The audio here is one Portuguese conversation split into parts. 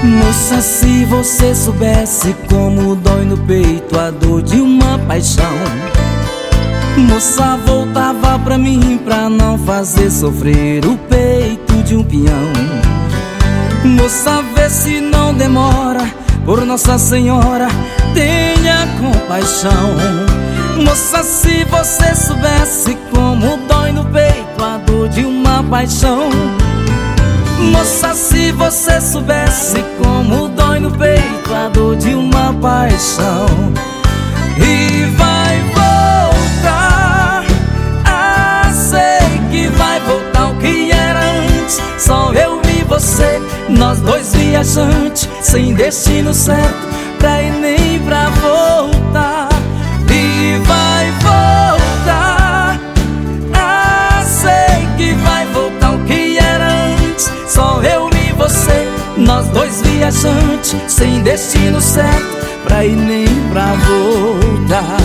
Moça, se você soubesse como dói no peito a dor de uma paixão. Moça, voltava pra mim pra não fazer sofrer o peito de um peão. Moça, vê se não demora, por Nossa Senhora, tenha compaixão. Moça, se você soubesse como dói no peito a dor de uma paixão. Moça, se você soubesse como dói no peito a dor de uma paixão. E vai voltar, sei que vai voltar o que era antes. Só eu e você, nós dois viajantes, sem destino certo pra ir nem pra voltar. E vai voltar, sei que vai voltar o que era antes. Só eu e você, nós dois viajantes, sem destino certo pra ir nem pra voltar.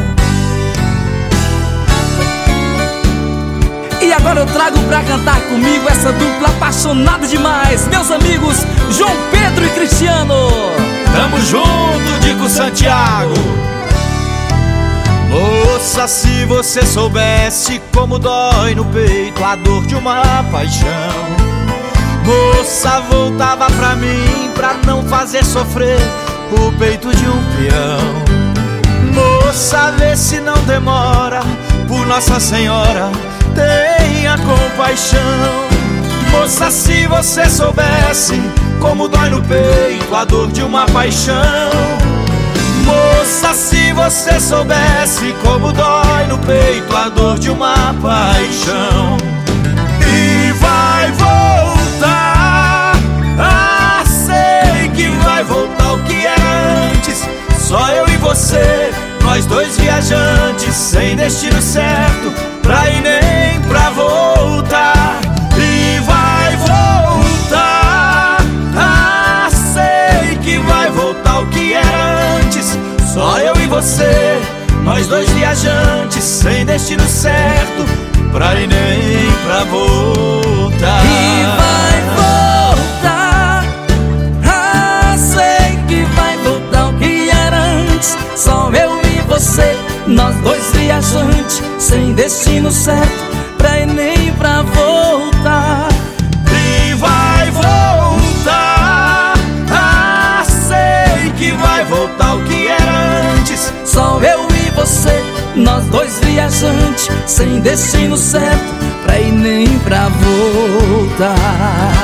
E agora eu trago pra cantar comigo essa dupla apaixonada demais, meus amigos João Pedro e Cristiano. Tamo junto, Dico Santiago. Moça, se você soubesse como dói no peito a dor de uma paixão. Moça, voltava pra mim pra não fazer sofrer o peito de um peão. Moça, vê se não demora, por Nossa Senhora, tenha compaixão. Moça, se você soubesse como dói no peito a dor de uma paixão. Moça, se você soubesse como dói no peito a dor de uma paixão. E vai voltar, sei que vai voltar o que era antes. Só eu e você, nós dois viajantes, sem destino certo pra ir nem pra voltar. E vai voltar, sei que vai voltar o que era antes. Só eu e você, nós dois viajantes, sem destino certo pra ir nem pra voltar. E vai voltar, sei que vai voltar o que era antes. Só eu e você, nós dois viajantes, sem destino certo pra ir nem pra voltar. E vai voltar, sei que vai voltar o que era antes. Só eu e você, nós dois viajantes, sem destino certo pra ir nem pra voltar.